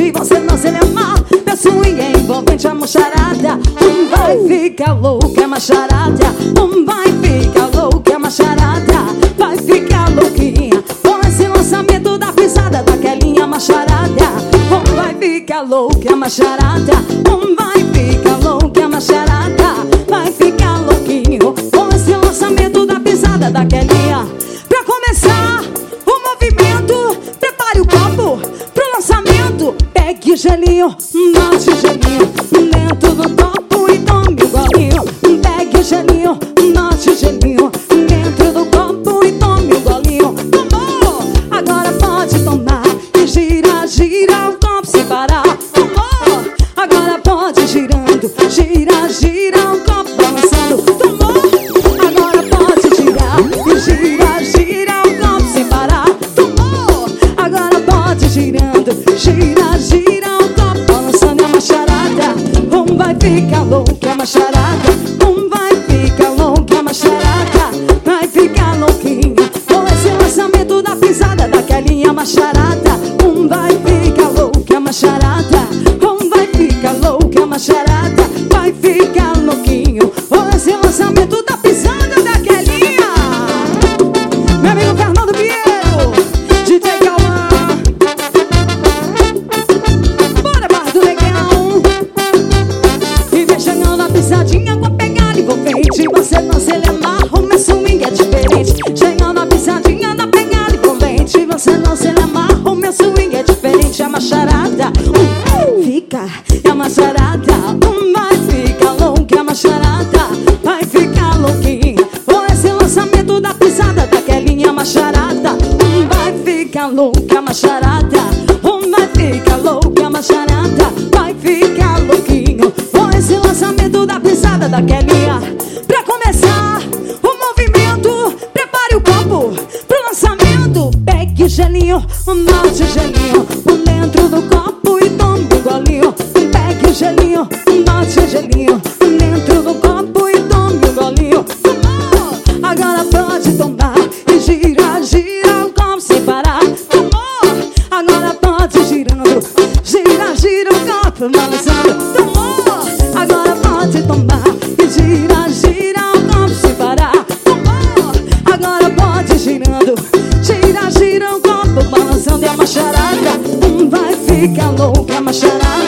envolvente, você não se lembra. Meu swing é envolvente, a macharada. Vai ficar louco, é macharada. Vai ficar louco, é macharada. Vai ficar louquinha com esse lançamento da pisada daquelinha macharada. Vai ficar louco, é macharada. Vai ficar louco, é macharada. Vai ficar louquinho com esse lançamento da pisada daquelinha. Pra começar o movimento, prepare o copo pro lançamento. Pegue o gelinho, mate o gelinho dentro do copo e tome o golinho. Pegue o gelinho, mate o gelinho dentro do copo e tome o golinho. Tomou, agora pode tomar e gira, gira o copo sem parar. Tomou, agora pode girando, gira, gira o copo balançando. Tomou, agora pode girar e gira, gira o copo sem parar. Tomou, agora pode girando, gira, gira o copo balançando. É uma charada, vai ficar louco, é uma charada. Vai ficar louco, é uma charada. Vai ficar louquinho com esse lançamento da pisada daquelinha macharada. Vai ficar louco, é uma charada. Vai ficar louco, é uma charada. Vai ficar louquinho com esse lançamento da pisada daquelinha. Meu amigo Fernando Pinheiro, DJ Cauã. Bora, Bardo Legal. E vem chegando a pisadinha com a pegada envolvente. Você não se lembra, o meu swing é diferente. Chegando a pisadinha da pegada envolvente. Você não se lembra, o meu swing é diferente. É uma charada, fica, é uma charada. Vai ficar louco, é uma charada. Vai ficar louquinho com esse lançamento da pisada daquelinha macharada. Vai ficar louco, é uma charada. Vai ficar louco, é uma charada. Vai ficar louquinho com esse lançamento da pisada daquelinha. Pra começar o movimento, prepare o copo pro lançamento. Pegue o gelinho, mate o gelinho dentro do copo e tome um golinho. Pegue o gelinho, mate o gelinho dentro do copo e tome um golinho. Tomou, agora pode tomar e gira, gira o copo sem parar. Tomou, agora pode girando, gira, gira o copo balançando. Tomou, agora pode tomar e gira, gira o copo sem parar. Tomou, agora pode girando, gira, gira o copo balançando. É uma charada, vai ficar louco, é uma charada.